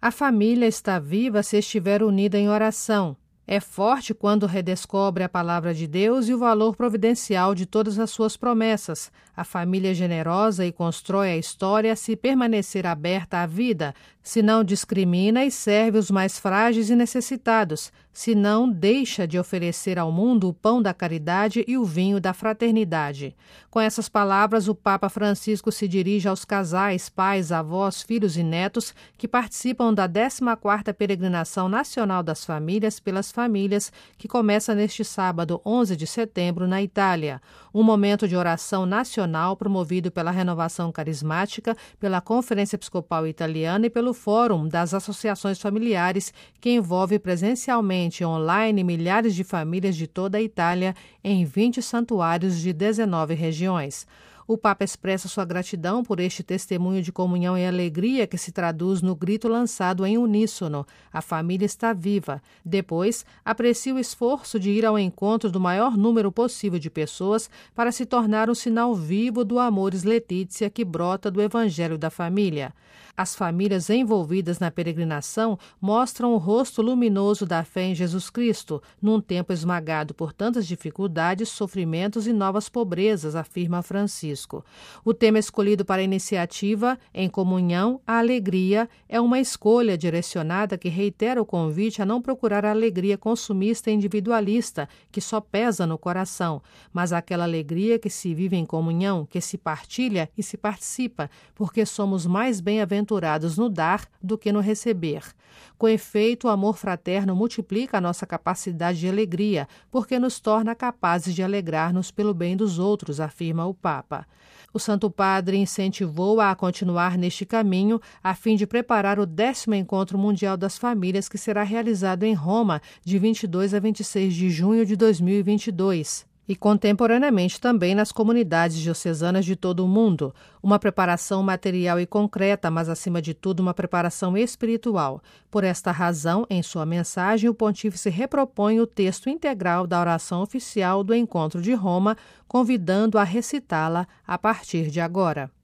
A família está viva se estiver unida em oração. É forte quando redescobre a palavra de Deus e o valor providencial de todas as suas promessas. A família é generosa e constrói a história se permanecer aberta à vida, se não discrimina e serve os mais frágeis e necessitados, se não deixa de oferecer ao mundo o pão da caridade e o vinho da fraternidade. Com essas palavras, o Papa Francisco se dirige aos casais, pais, avós, filhos e netos que participam da 14ª Peregrinação Nacional das Famílias pelas Famílias, que começa neste sábado, 11 de setembro, na Itália. Um momento de oração nacional promovido pela Renovação Carismática, pela Conferência Episcopal Italiana e pelo Fórum das Associações Familiares, que envolve presencialmente e online milhares de famílias de toda a Itália em 20 santuários de 19 regiões. O Papa expressa sua gratidão por este testemunho de comunhão e alegria que se traduz no grito lançado em uníssono: a família está viva. Depois, aprecia o esforço de ir ao encontro do maior número possível de pessoas para se tornar um sinal vivo do Amoris Laetitia que brota do Evangelho da Família. As famílias envolvidas na peregrinação mostram o rosto luminoso da fé em Jesus Cristo, num tempo esmagado por tantas dificuldades, sofrimentos e novas pobrezas, afirma Francisco. O tema escolhido para a iniciativa, Em Comunhão, a Alegria, é uma escolha direcionada que reitera o convite a não procurar a alegria consumista e individualista, que só pesa no coração, mas aquela alegria que se vive em comunhão, que se partilha e se participa, porque somos mais bem-aventurados no dar do que no receber. Com efeito, o amor fraterno multiplica a nossa capacidade de alegria, porque nos torna capazes de alegrar-nos pelo bem dos outros, afirma o Papa. O Santo Padre incentivou-a a continuar neste caminho, a fim de preparar o 10º Encontro Mundial das Famílias, que será realizado em Roma, de 22 a 26 de junho de 2022. E contemporaneamente também nas comunidades diocesanas de todo o mundo. Uma preparação material e concreta, mas acima de tudo uma preparação espiritual. Por esta razão, em sua mensagem, o Pontífice repropõe o texto integral da oração oficial do Encontro de Roma, convidando a recitá-la a partir de agora.